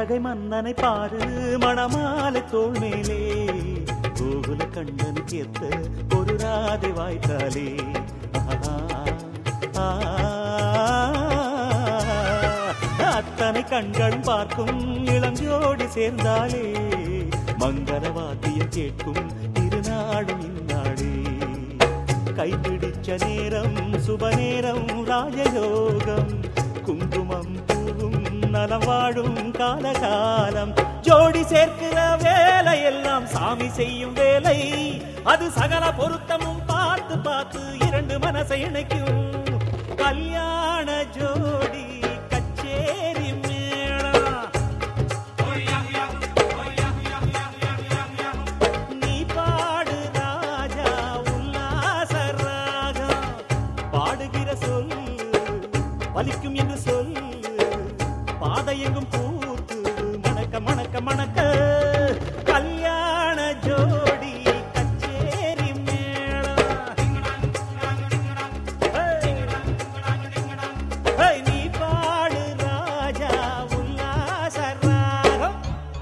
புன்னகை மன்னனை பாரு மணமாலை தோள் மேலே கோகுல கண்ணனுக்கு ஏத்த ஒரு ராதை வாய்க்காலே அத்தனை கண்களும் பார்க்கும் இளஞ்சோடி சேர்ந்தாலே மங்கள வாத்தியம் கேட்கும் திருநாடும் இந்நாடே கைப்பிடிச்ச நேரம் சுப நேரம் ராஜயோகம் குங்குமம் பூவும் நலம் வாழும் காலகாலம் ஜோடி சேர்க்கிற வேலை எல்லாம் சாமி செய்யும் வேலை அது சகல பொருத்தமும் பார்த்து பார்த்து இரண்டு மனசை இணைக்கும் கல்யாண ஜோடி கச்சேரி மேளம் நீ பாடு ராஜா உல்லாச ராகம் பாடுகிற சொல் வலிக்கும் என்று சொல் பாதை எங்கும் பூத்து மணக்க மணக்க மணக்க கல்யாண ஜோடி கச்சேரி மேளம் நீ பாடு ராஜா உல்லாச ராகம்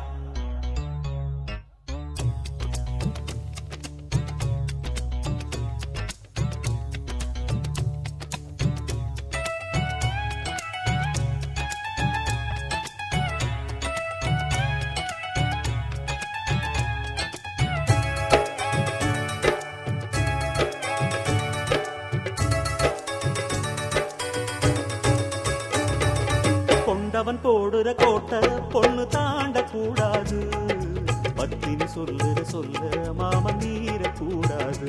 கொண்டவன் போடுற கோட்டை பொண்ணு தாண்ட கூடாது பத்தினி சொல்லுற சொல்ல மாமன் மீற கூடாது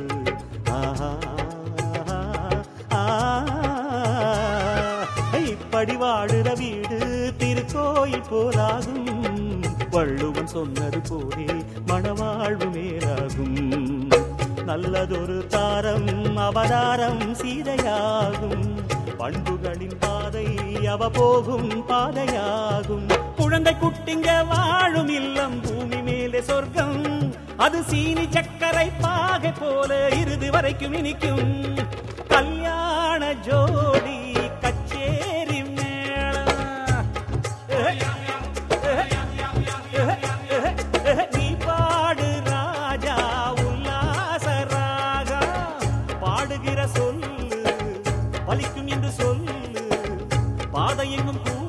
இப்படி வாடுற வீடு திருக்கோயில் போலாகும் வள்ளுவன் சொன்னது போலே மணவாழ்வு மேலாகும் நல்லதொரு தாரம் அவதாரம் சீதையாகும் பண்புகளின் பாதை அவ போகும் பாதையாகும் குழந்தை குட்டிங்க வாழும் இல்லம் பூமி மேலே சொர்க்கம் அது சீனி சக்கரை பாகை போல இறுதி வரைக்கும் இனிக்கும் கல்யாண ஜோடி கச்சேரி மேளம் நீ பாடு ராஜா உல்லாச ராகம் பாடுகிற சொல் வலிக்கும் என்று சொல்லு பாதை எங்கும்